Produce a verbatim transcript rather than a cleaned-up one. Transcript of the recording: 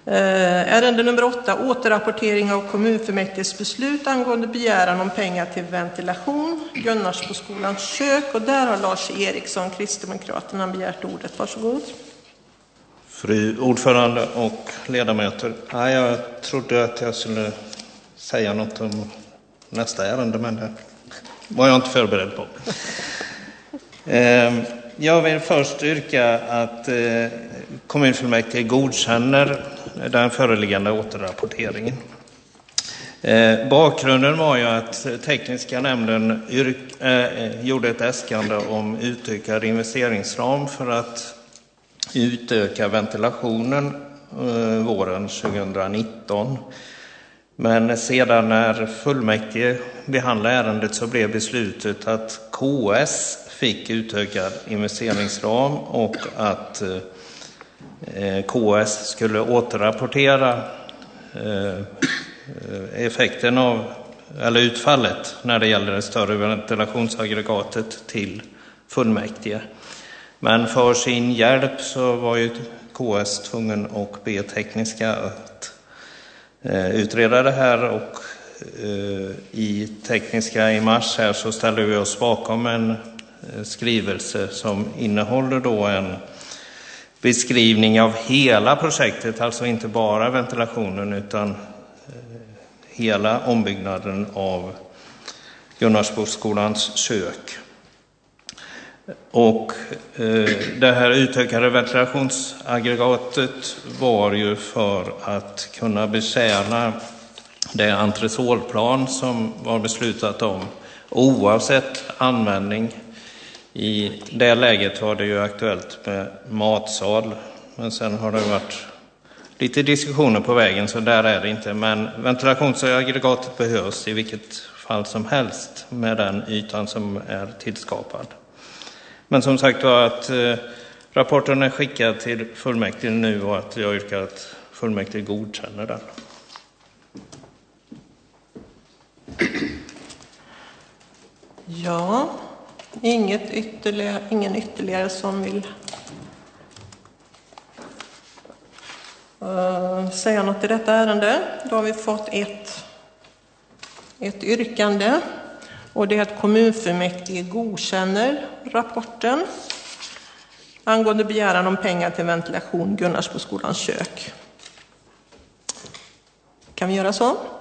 Eh, ärende nummer åtta, återrapportering av kommunfullmäktiges beslut angående begäran om pengar till ventilation, Gunnarsboskolans kök. Och där har Lars Eriksson, Kristdemokraterna, begärt ordet. Varsågod. Fru ordförande och ledamöter. Ja, jag trodde att jag skulle säga något om nästa ärende, men det var jag inte förberedd på. Jag vill först yrka att kommunfullmäktige godkänner den föreliggande återrapporteringen. Bakgrunden var ju att tekniska nämnden yrk, äh, gjorde ett äskande om utökad investeringsram för att utöka ventilationen äh, våren tjugonitton. Men sedan när fullmäktige behandlade ärendet så blev beslutet att K S fick utökad investeringsram och att eh, K S skulle återrapportera eh, effekten av, eller utfallet när det gäller det större ventilationsaggregatet till fullmäktige. Men för sin hjälp så var ju K S tvungen att be tekniska att eh, utreda det här, och eh, i tekniska i mars här så ställde vi oss bakom en skrivelse som innehåller då en beskrivning av hela projektet, alltså inte bara ventilationen utan hela ombyggnaden av Gunnarsboskolans kök. Och eh, det här utökade ventilationsaggregatet var ju för att kunna betjäna det entresolplan som var beslutat om oavsett användning. I det läget var det ju aktuellt med matsal, men sen har det varit lite diskussioner på vägen, så där är det inte. Men ventilationsaggregatet behövs i vilket fall som helst med den ytan som är tillskapad. Men som sagt var att eh, rapporten är skickad till fullmäktige nu och att jag yrkar att fullmäktige godkänner den. Ja, inget ytterligare, ingen ytterligare som vill uh, säga något i detta ärende. Då har vi fått ett, ett yrkande, och det är att kommunfullmäktige godkänner rapporten angående begäran om pengar till ventilation Gunnarsboskolans kök. Kan vi göra så?